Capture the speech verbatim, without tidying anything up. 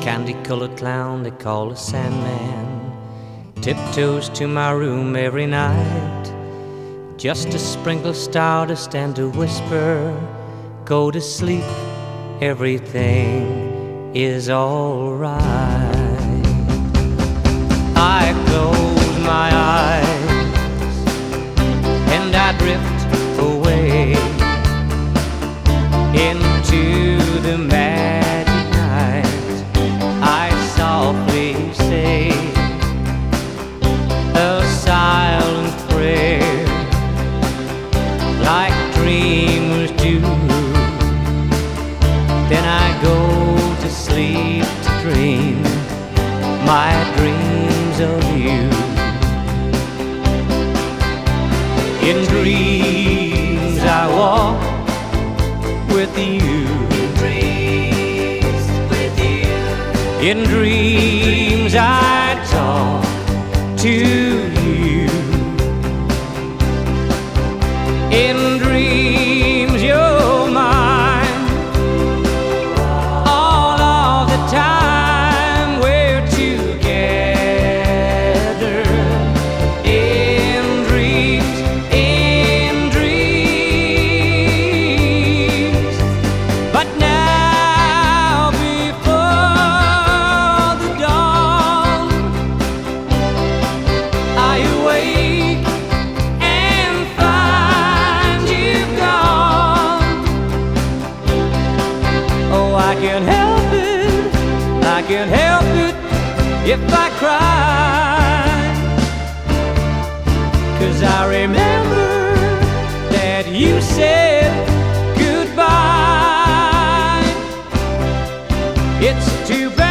candy-colored clown they call a Sandman tiptoes to my room every night just to sprinkle stardust and to whisper, go to sleep, everything is all right. I close my eyes and I drift away into the magic night. I softly say a silent prayer like dreamers do. Then I go to sleep to dream my dreams of you. In dreams I walk with you. In dreams with you. In dreams I talk to you. In dreams you're mine. All of the time we're together. In dreams, in dreams. But now before the dawn I awake and find you gone. Oh, I can't help it, I can't help it if I cry, 'cause I remember that you said goodbye. It's too bad